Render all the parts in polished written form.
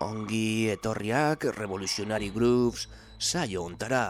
Ongi etorriak Revolutionary Grooves saio hontara.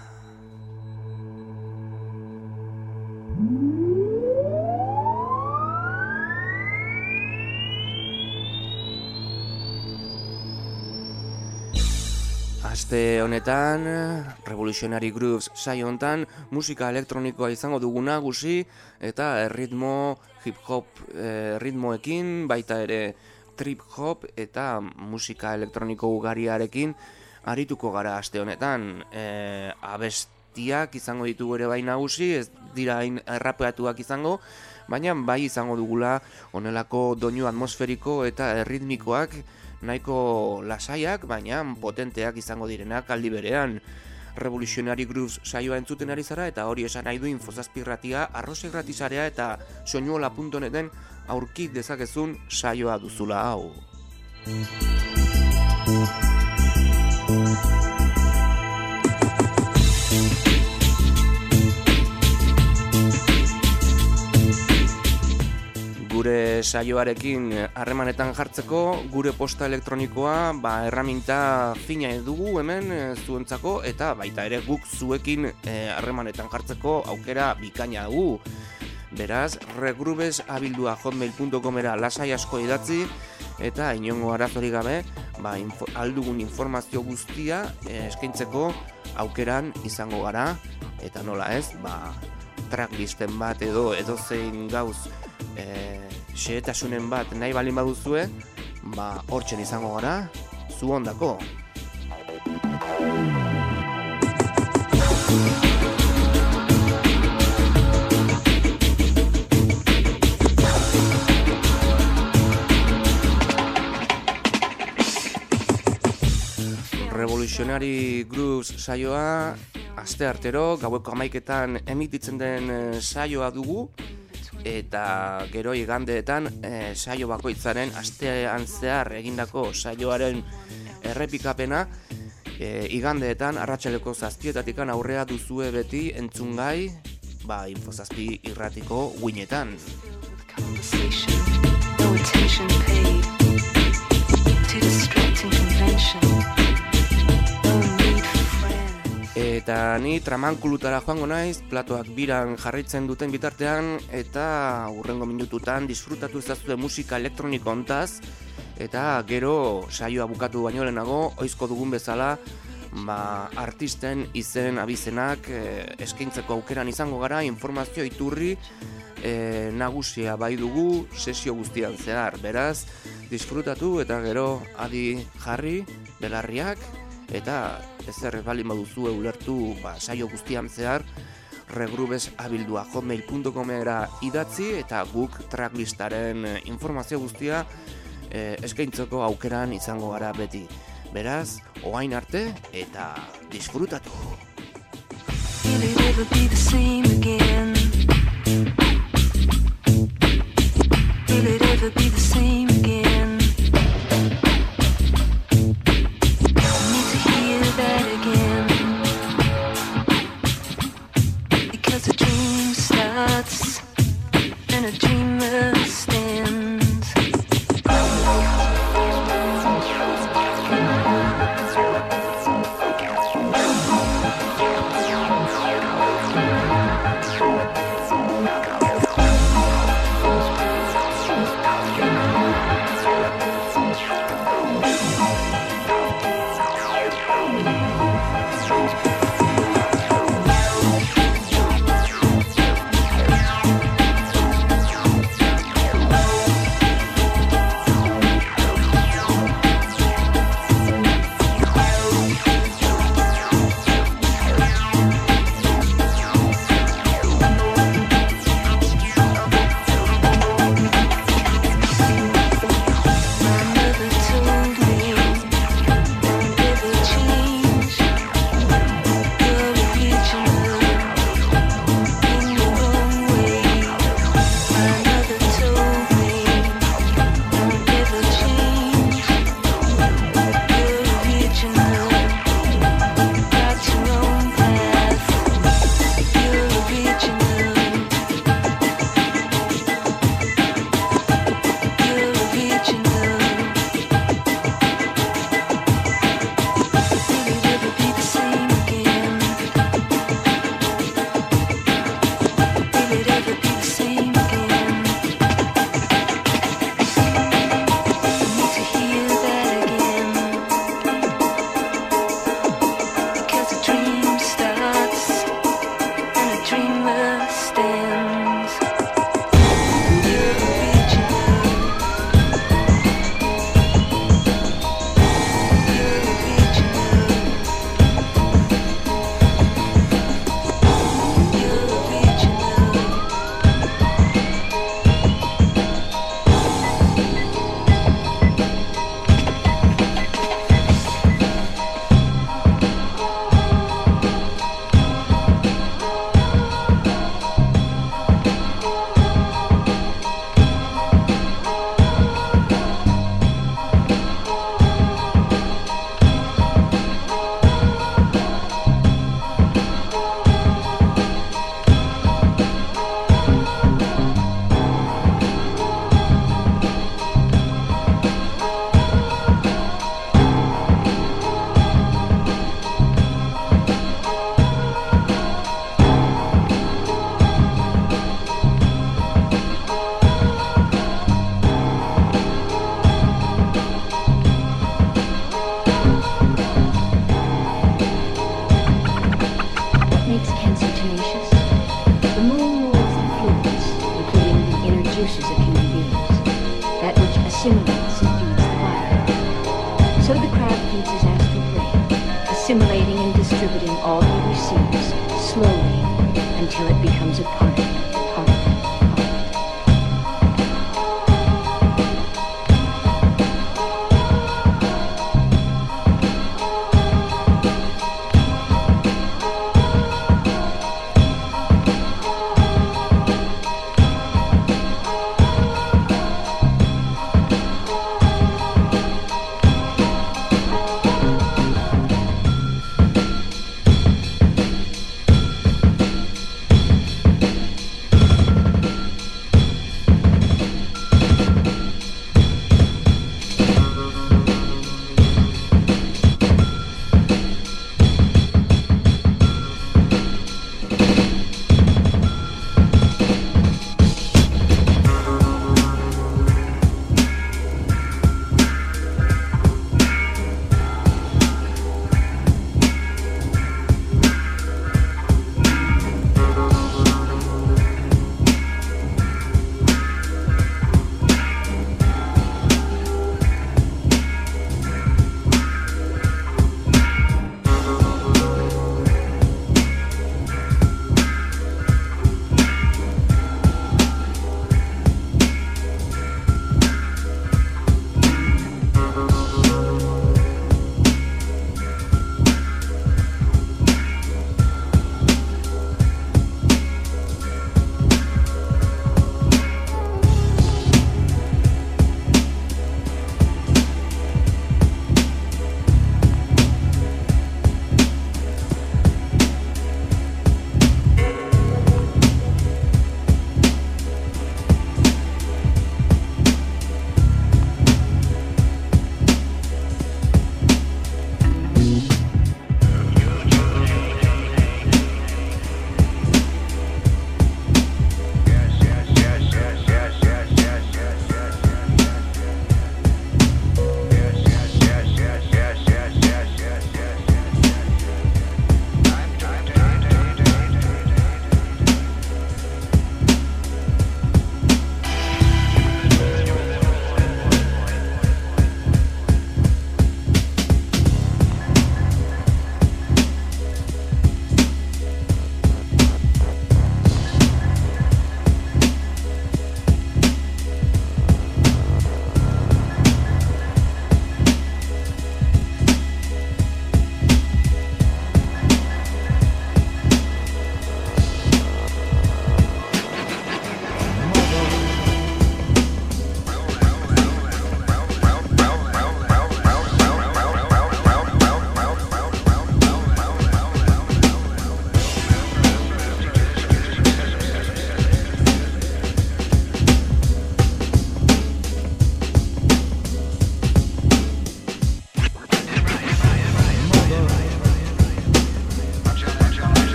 Aste honetan, Revolutionary Grooves saio hontan, musika elektronikoa izango dugu nagusi eta ritmo hip-hop ritmoekin, baita ere trip-hop eta musika elektroniko ugariarekin arituko gara aste honetan. Abestiak izango ditugu ere bai nagusi, ez dira hain errapeatuak izango, baina bai izango dugula honelako doinu atmosferiko eta erritmikoak nahiko lasaiak, baina potenteak izango direnak aldi berean. Revolutionary Grooves saioa entzuten ari zara eta hori esan nahi du Infozazpi irratia, Arrosa irratizarea eta soinuola.neten aurki dezakezun saioa duzula hau. Gure saioarekin harremanetan jartzeko, gure posta elektronikoa erraminta fina dugu hemen zuentzako, eta baita ere guk zuekin harremanetan jartzeko aukera bikaina dugu. Beraz, regrubes@hotmail.comera lasai asko idatzi, eta inongo arazorik gabe, aldugun informazio guztia eskaintzeko aukeran izango gara, eta nola ez, tracklisten bat edo edozein gauz xehetasunen bat nahi balin baduzue, hortzen izango gara, zu ondako. Revolutionary Grooves saioa asteartero gaueko 11etan emititzen den saioa dugu, eta gero igandeetan saio bakoitzaren astean zehar egindako saioaren errepikapena igandeetan arratsaleko 7:00 aurrea duzue beti entzungai Infozazpi irratiko guinetan. Eta ni tramankulutara joango naiz, platoak biran jarraitzen duten bitartean, eta hurrengo minututan disfrutatu ezazue musika elektroniko hontaz, eta gero saioa bukatu baino lehenago, oizko dugun bezala, artisten izen abizenak eskaintzeko aukeran izango gara, informazio iturri nagusia bai dugu sesio guztian zehar. Beraz, disfrutatu eta gero adi jarri belarriak, eta ezer balin baduzu ulertu saio guztian zehar regrubes@hotmail.comera idatzi, eta guk tracklistaren informazio guztia eskaintzeko aukeran izango gara beti. Beraz, oain arte eta disfrutatu. Will it ever be the same again? Will it ever be the same again? That again, because a dream starts and a dreamer stands. assimilates and feeds the body. So the crab feeds his astral brain, assimilating and distributing all he receives, slowly, until it becomes a part of him.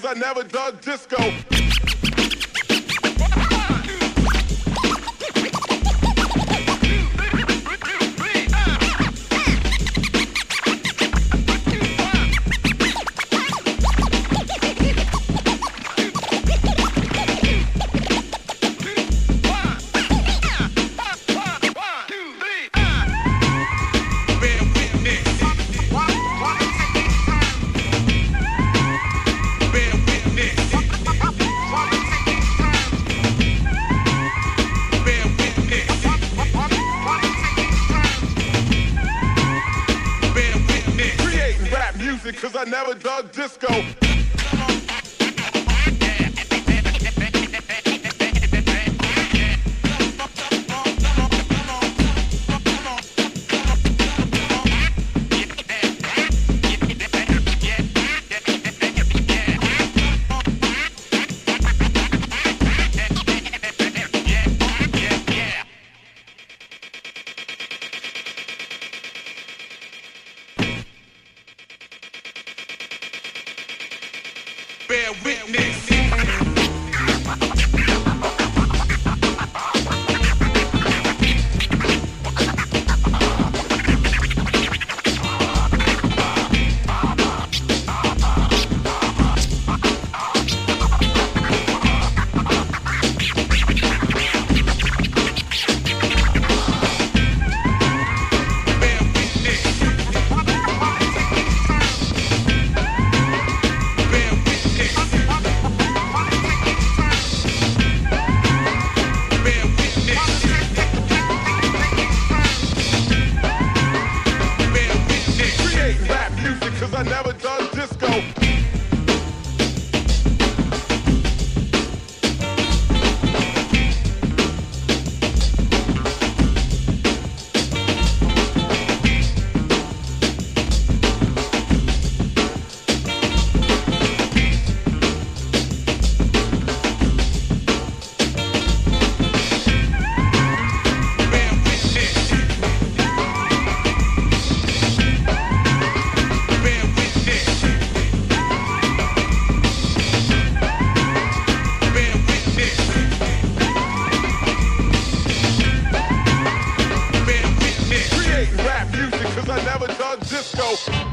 I never dug disco. Cause I never dug disco. Bear witness. Cause I never dug disco. Cause I never dug disco.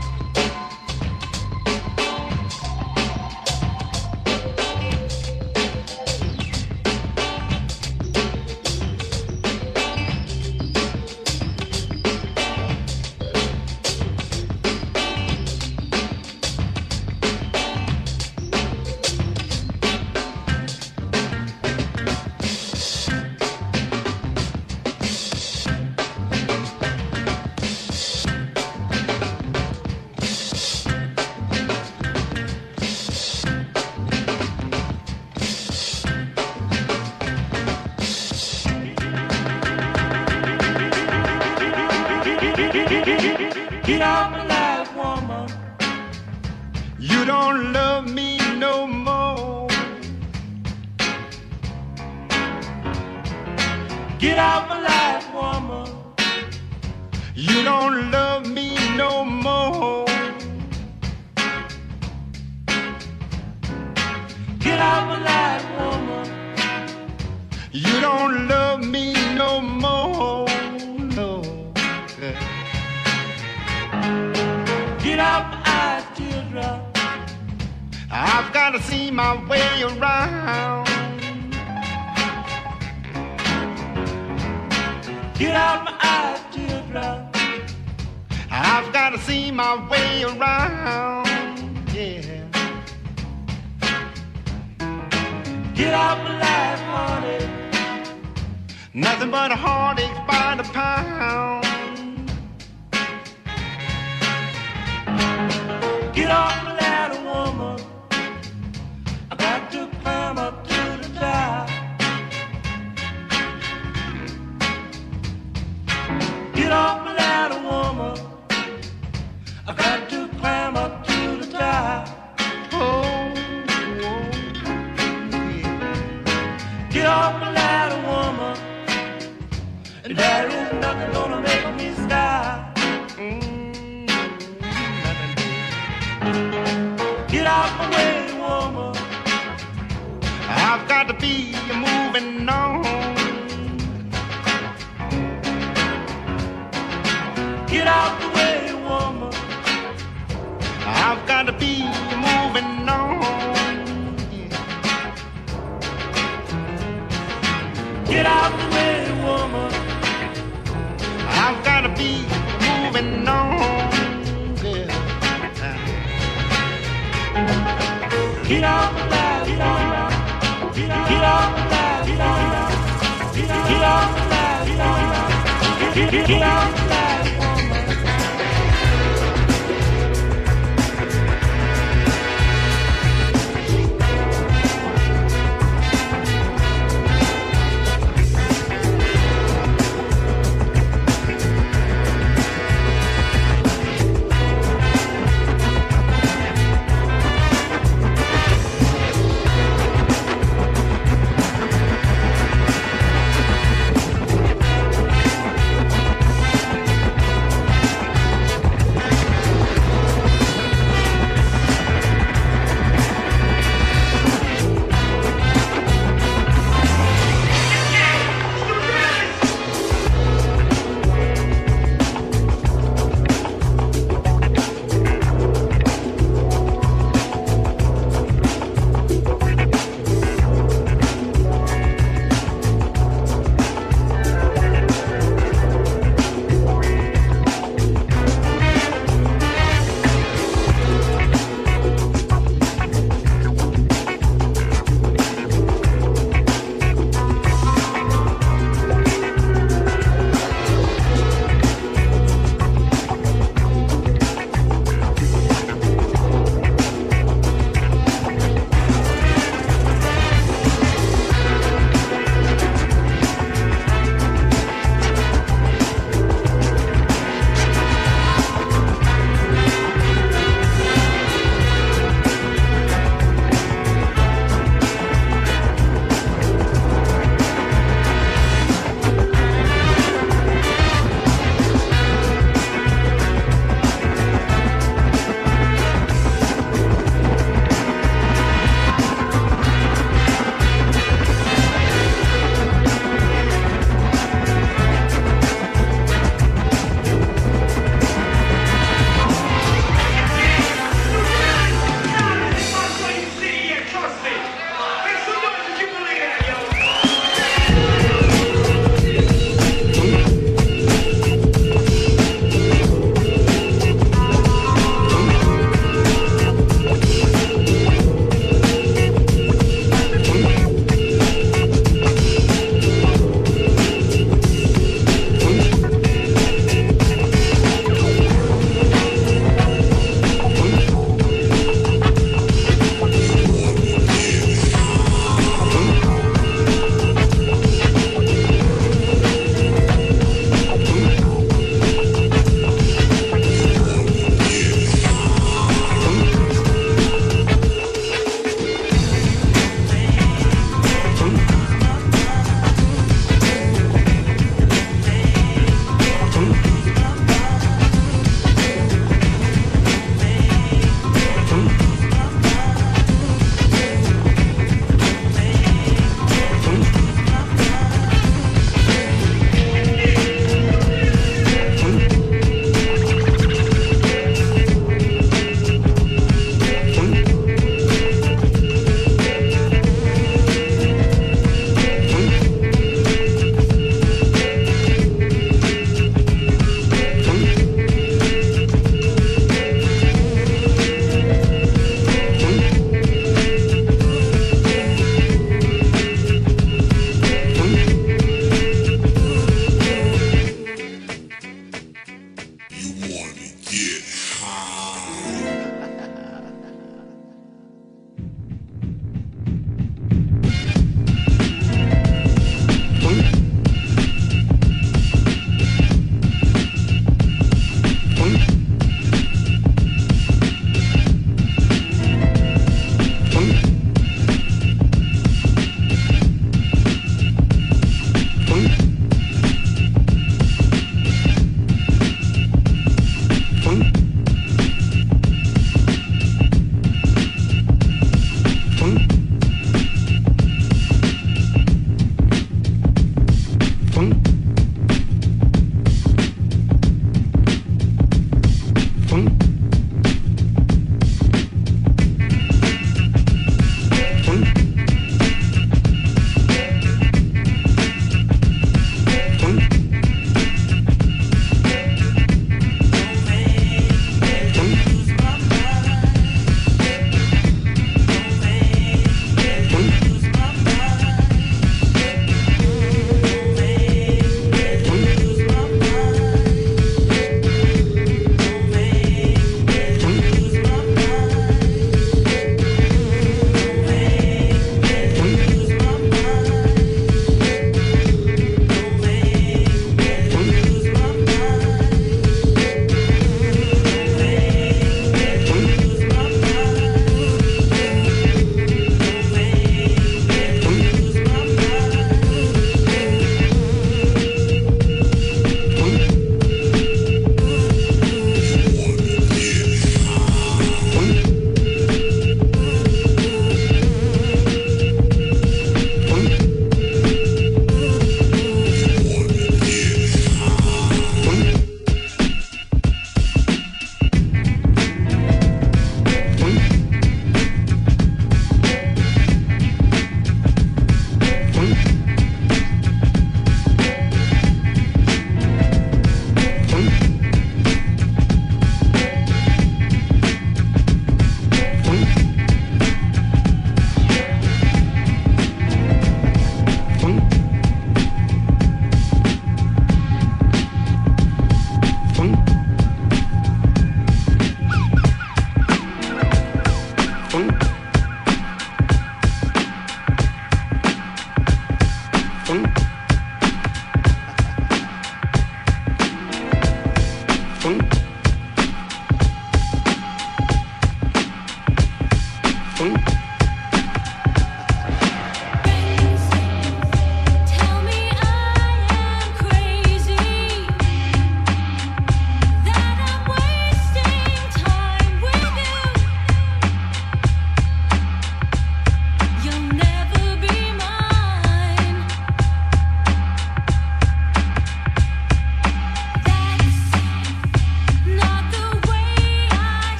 Get off my life, woman. You don't love me no more. Get off my life, woman. You don't love me no more. Get off my life, woman. You don't love me no more. No. Get off my eyes, teardrop. I've got to see my way around. Get off my eyes, teardrop. I've got to see my way around. Yeah. Get off my life, honey. Nothing but a heartache by the pound. Get off my ladder, woman. I got to climb up to the top. Get off my ladder, woman. I got to climb up to the top. Oh, yeah. Get off my ladder, woman. And there is nothing gonna make me stop. Get out my way, woman. I've got to be moving on. Get out the way, woman. I've got to be moving on. Get out the way, woman. I've got to be moving on. Yeah. Get out the light, get out, get out the light, get out, get out the light, get out, get out the light, woman.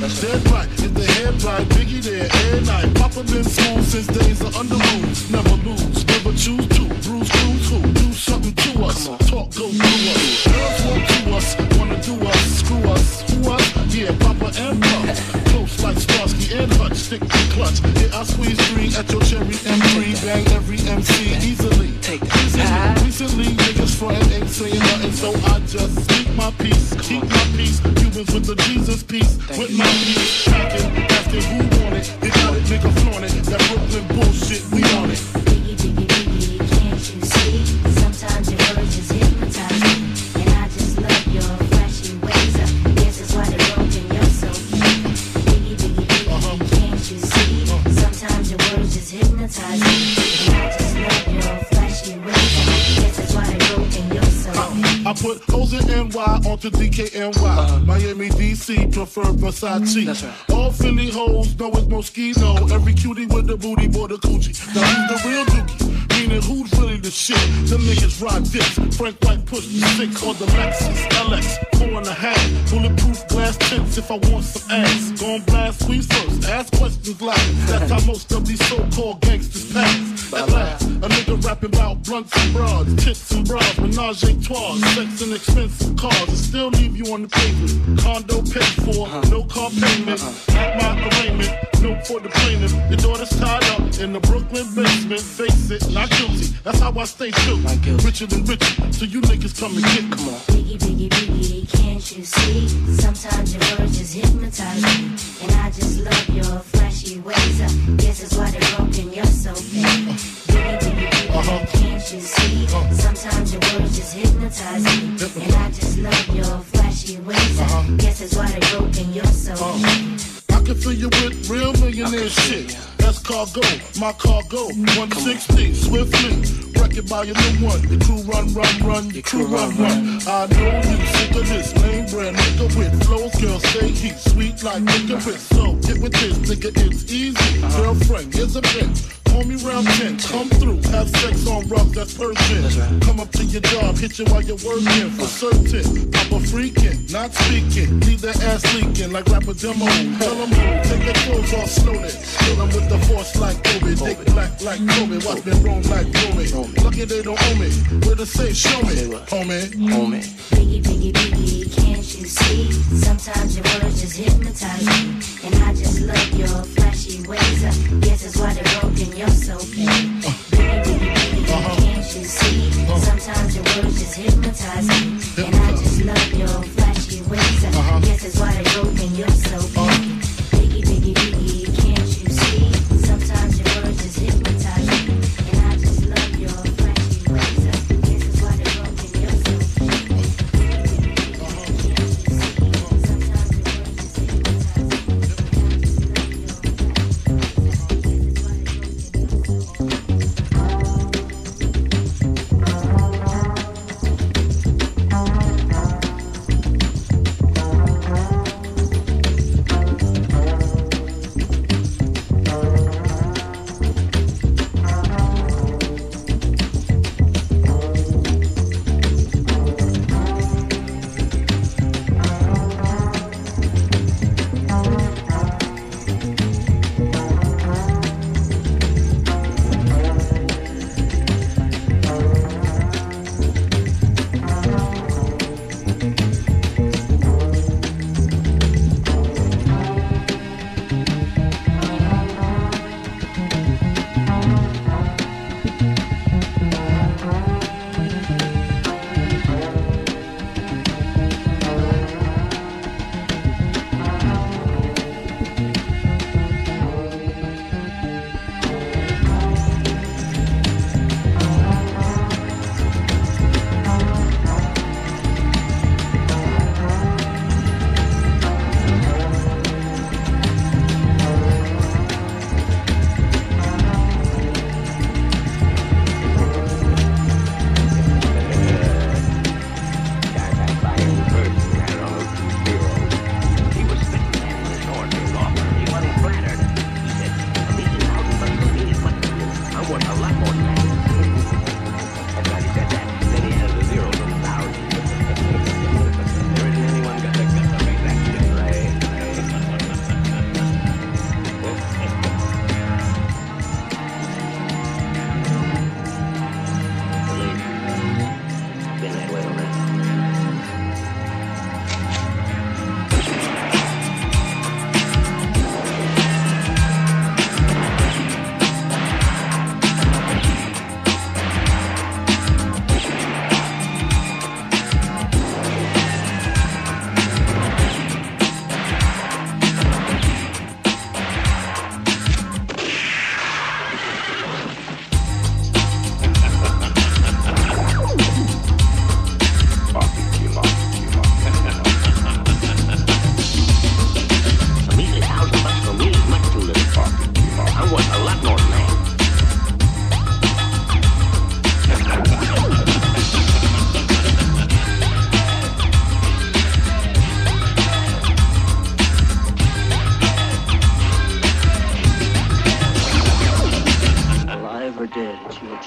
Dead right, if the head right, Biggie there, air night. Papa been smooth since days of under rules. Never lose, never choose to. Bruise, cruise, who? Do something to us. Talk, go through us. Girls want to us, wanna do us. Screw us, who us? Yeah, Papa and Puff. Close like Starsky and Hutch, stick to clutch. Yeah, I squeeze 3 at your cherry M3. Bang every MC easily. Take that. Recently, niggas frontin' ain't saying nothing, so I just speak my peace. Keep my peace. Cubans with the Jesus peace. With my peace. Packing, asking who want it. They got it, nigga flaunt it. That Brooklyn bullshit, we on it. Biggie, biggie, biggie, can't you see? Sometimes your words just hypnotize me. And I just love your flashy ways. Guess it's why they're broken, you're so cute. Biggie, biggie, biggie, can't you see? Sometimes your words just hypnotize me. And I just love your flashy ways. Guess it's why they're broken, you're so cute. I put O's in NY onto DKNY. Miami, DC, prefer Versace. That's right. All Philly hoes know it's Moschino. Every cutie with the booty, boy, the coochie. Now who's the real dookie? Meaning who's really the shit? Them niggas ride dicks. Frank White push the 6 on the Lexus LX. 4.5. Bulletproof glass tips if I want some ass. Gon' blast squeeze first. Ask questions like that's how most of these so-called gangsters pass. At last, a nigga rapping about blunts and broads, tits and bras, menage a trois, sex and expensive cars, and still leave you on the pavement. Condo paid for, no car payment. At my arraignment, no for the plaintiff. Your daughter's tied up in the Brooklyn basement. Face it, not guilty. That's how I stay true. Richer than richer, so you niggas come and get me. Come on. Biggie, biggie, biggie, can't you see? Sometimes your words just hypnotize me. And I just love your flashy ways. Guess it's why they're broken, you're so fake. Biggie, biggie, biggie, can't you see? Sometimes your words just hypnotize me. And I just love your flashy ways. Guess it's why they're broken, you're so fake. I can fill you with real millionaire shit. That's cargo, my cargo. 160, swiftly. Wreck it by your new one. Your crew run. Your crew run. I know you sick of this lame brand nigga with flows. Girl, say he's sweet like licorice. So get with this, nigga, it's easy. Girlfriend, here's a bitch. Call me round 10, come through, have sex on rough, that's Persian. Come up to your job, hit you while you're working, for certain. Papa freaking, not speaking, leave that ass leaking like rapper demo. Tell them who, take their clothes off slowly. Kill them with the force like Kobe, dick black like Kobe, watch me roam like Kobe. Lucky they don't own me, where to say show me, homie. Biggie, biggie, biggie, can't you see? Sometimes your words just hypnotize me. And I just love your flashy ways. Guess it's why they're broken, you're so fake. Biggie, biggie, biggie, can't you see? Sometimes your words just hypnotize me. And I just love your flashy ways. Guess it's why they're broken, you're so fake. Biggie, biggie, biggie, can't you see? Sometimes your words just hypnotize me. And I just love your flashy ways. Guess it's why they're broken, you're so fake.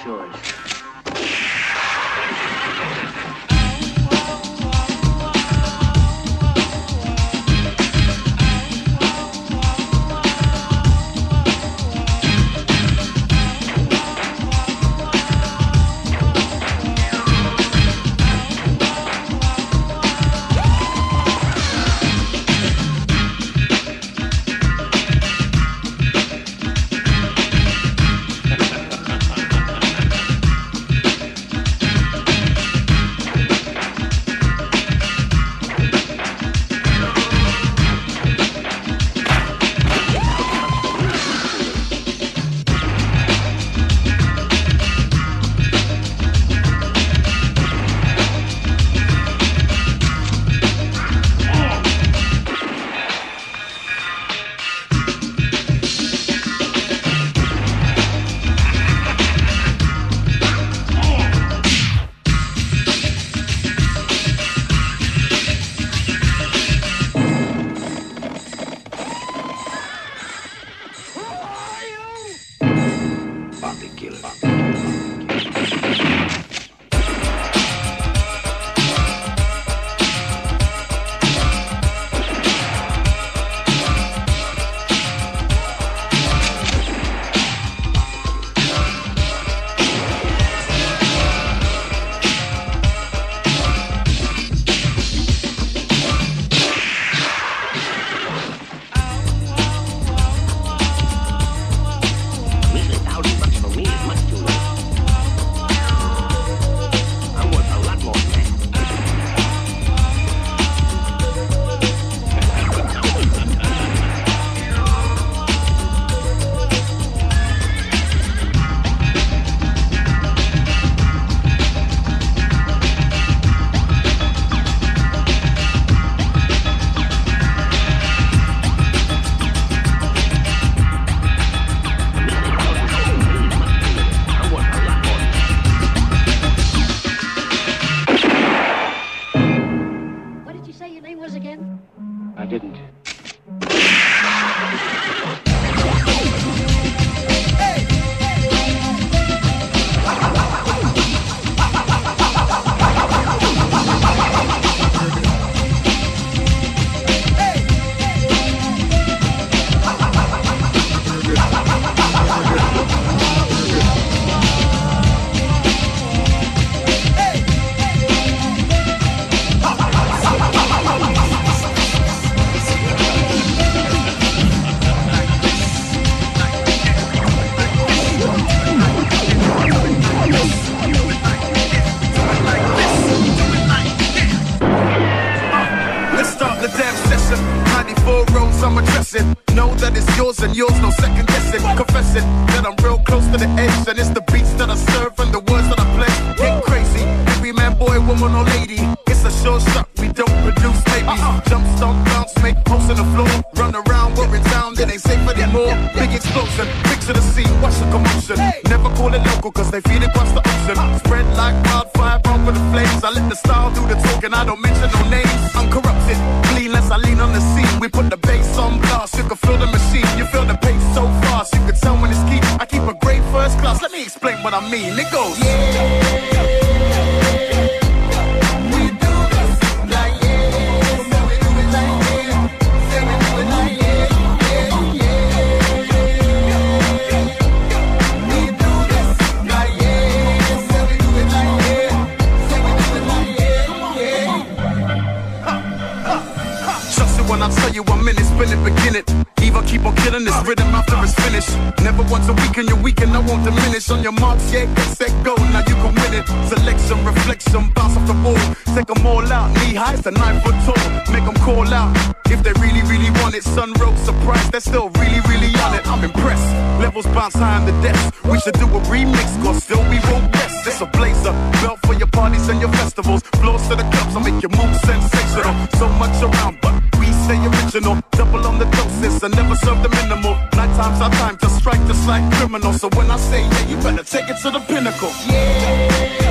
choice. yours and yours, no second guessing. Confessing that I'm real close to the edge, and it's the beats that I serve and the words that I play. Get crazy, every man, boy, woman or lady. It's a sure shot, we don't produce babies. Jump, stomp, bounce, make posts on the floor. Run around, we're in town, it ain't safe anymore. Big explosion, picture the scene, watch the commotion. Never call it local, cause they feed it across the ocean. Spread like wildfire, burn with the flames. I let the style do the talking, I don't mention no names. Uncorrupted, clean as I lean on the scene. We put the bass on blast, you can feel the machine. You feel the pace so fast, you can tell when it's key. I keep a great first class, let me explain what I mean. It goes, yeah. When I tell you I'm in it, spin it, begin it. Even keep on killing this rhythm after it's finished. Never once a weekend, your weekend, I won't diminish. On your marks, yeah, get set, go, now you can win it. Selection, reflection, bounce off the wall. Take them all out, knee high to 9 foot tall. Make them call out, if they really, really want it. Sunroad surprise, they're still really, really on it. I'm impressed, levels bounce high in the depths. We should do a remix, cause still we won't rest. It's a blazer, belt for your parties and your festivals. Floors to the clubs, I'll make your move sensational. So much around, but we stay original, double on the doses and never serve the minimal. Night time's our time to strike just like criminals. So when I say yeah, you better take it to the pinnacle. Yeah.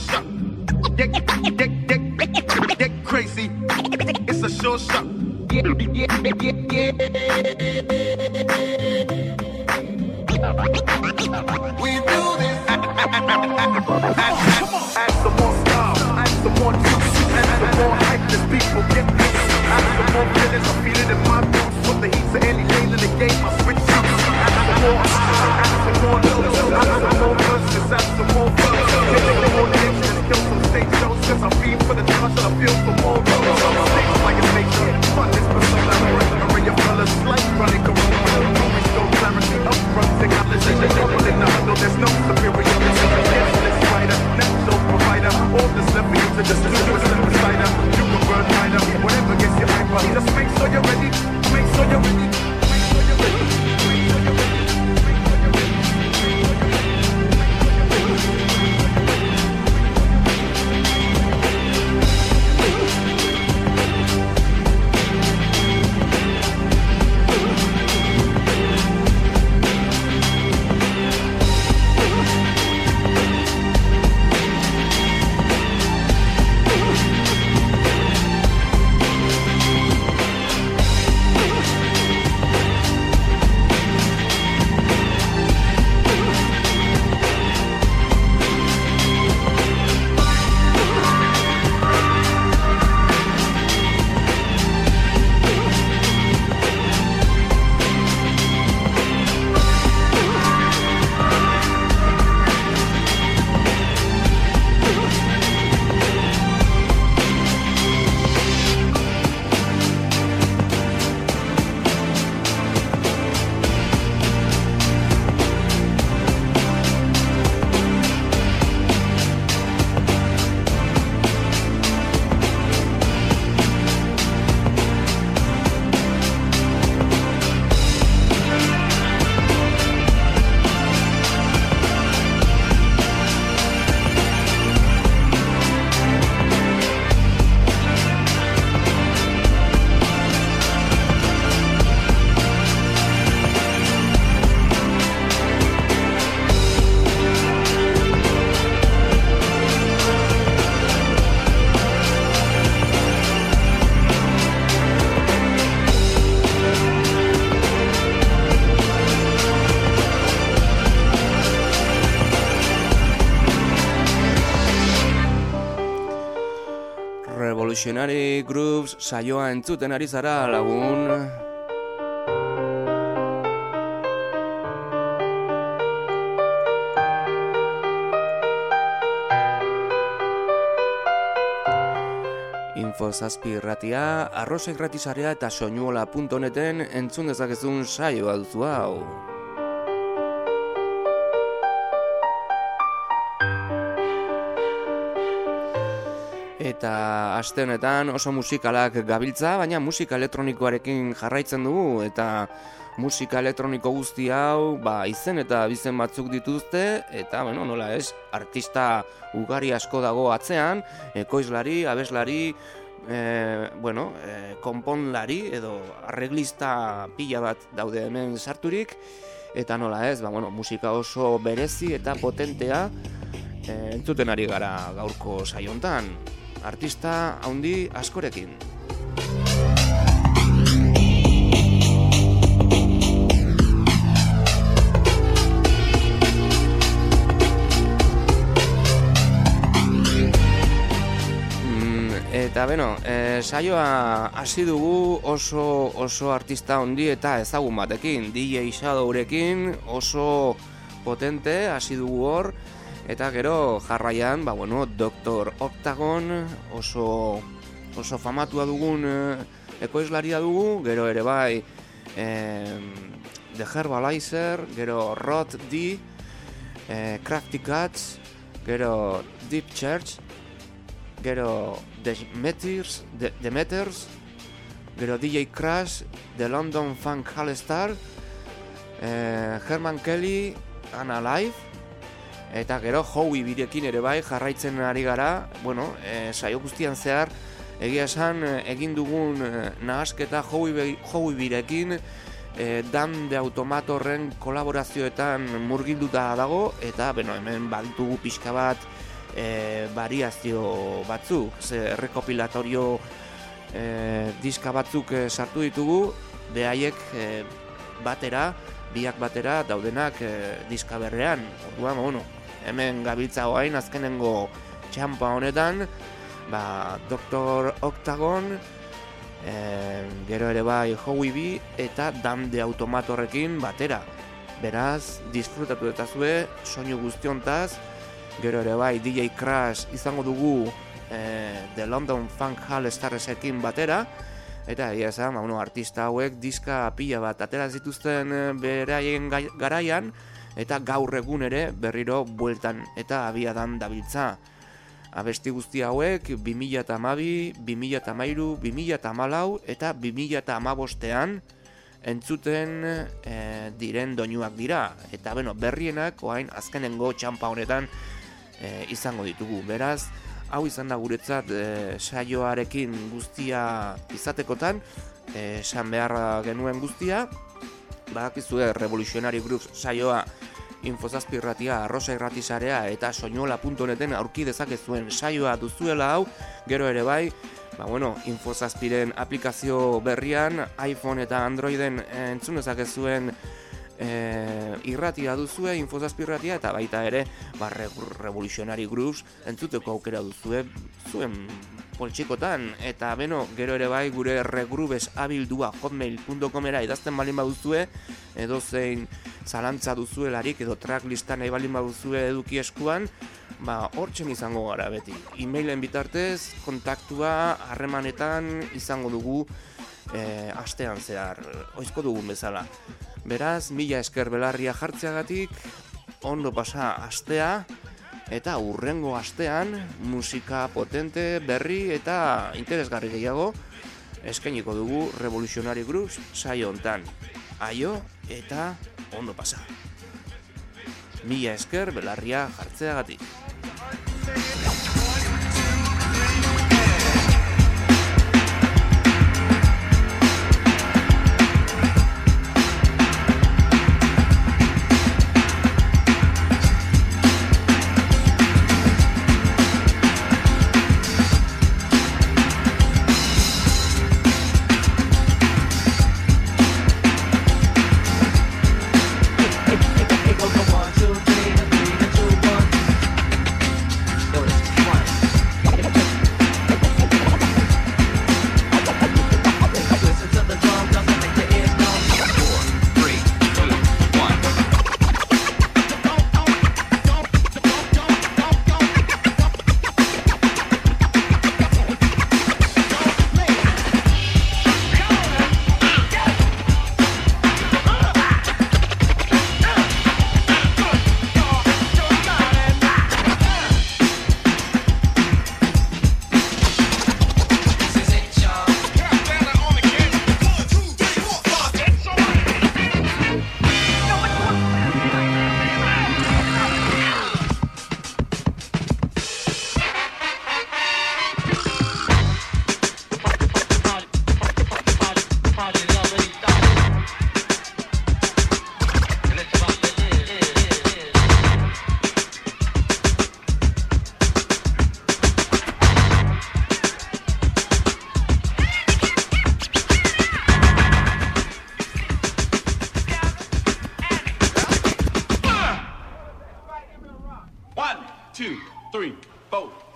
shot. Get crazy. It's a sure shot. We do this. Add some more style, add some more juice, add some more hype. As people get loose. Add some more feelings, I feel it in my boots. Put the heat to any lane in the game, I switch out. Add some more, add some more notes, add some more verses, add some more flows. Take more names, let's kill some stage shows. Cause I feel for the touch and I feel for more roads. Stage like a nature, fun this persona. Array of colors, like running corona. Always go clarity, upfront technology. In the huddle, there's no superiority. Endless rider, natural provider. All this left for you to just do a step beside her. You can burn rider, whatever gets you hyper. Just make sure you're ready, make sure you're ready. Revolutionary Grooves saioa entzuten ari zara lagun. Infozazpi irratia, arrosa irratizarea eta soinuola.neten entzun dezakezun saioa duzu hau. Eta aste honetan oso musikalak gabiltza, baina musika elektronikoarekin jarraitzen dugu, eta musika elektroniko guzti hau izen eta bizen batzuk dituzte, eta nola ez, artista ugari asko dago atzean, ekoizlari, abeslari, konponlari edo arreglista pila bat daude hemen sarturik, eta nola ez, musika oso berezi eta potentea entzuten ari gara gaurko saiontan. Artista handi askorekin. Eta saioa hasi dugu oso artista handi eta ezagun batekin, DJ Shadowrekin, oso potente hasi dugu hor. Eta gero jarraian, Dr. Octagon, oso famatua dugun ekoizlaria dugu, gero ere bai The Herbalizer, gero Rod D, Crafty Cats, gero Deep Church, gero Demeters, gero DJ Crash, The London Funk All-Star, Herman Kelly, Anna Live, eta gero Howie birekin ere bai jarraitzen ari gara, saio guztian zehar, egia esan egin dugun nahasketa Howie birekin, Dan de Automatorren kolaborazioetan murgilduta dago, eta hemen baditugu pixka bat variazio batzuk, ze rekopilatorio diska batzuk sartu ditugu, behaiek biak batera daudenak diska berrean. Orduan, bueno, hemen gabiltza orain azkenengo txampa honetan, Dr. Octagon, gero ere bai Howie B eta Dan de Automatorrekin batera. Beraz, disfrutatu etazue soinu guztiontaz, gero ere bai DJ Crash izango dugu The London Funk Hall Starresekin batera, eta egia esan, artista hauek diska pila bat atera zituzten beraien garaian, eta gaur egun ere berriro bueltan eta abiadan dabiltza. Abesti guzti hauek 2012, 2013, 2014 eta 2015ean entzuten diren doinuak dira. Eta berrienak orain azkenengo txampa honetan izango ditugu. Beraz, hau izan da guretzat saioarekin guztia izatekotan, esan beharra genuen guztia. Badakizue Revolutionary Grooves saioa Infozazpi irratia, Arrosa irratisarea eta soñola.neten aurki dezakezuen saioa duzuela hau, gero ere bai, Infozazpiren aplikazio berrian, iPhone eta Androiden entzun dezakezuen irratia duzue, Infozazpi irratia, eta baita ere, Revolutionary Grooves entzuteko aukera duzue, zuen poltsikotan, eta gero ere bai, gure regroovesabil@hotmail.comera idazten balin baduzue, edo zein zalantza duzuelarik, edo tracklistan nahi balin baduzue eduki eskuan, hortzen izango gara beti. E-mailen bitartez, kontaktua, harremanetan izango dugu astean zehar, oizko dugun bezala. Beraz, mila esker belarria jartzeagatik, ondo pasa astea, eta hurrengo astean musika potente, berri eta interesgarri gehiago eskainiko dugu Revolutionary Grooves saio hontan. Aio eta ondo pasa. Mila esker belarria jartzeagatik. One, two, three, four.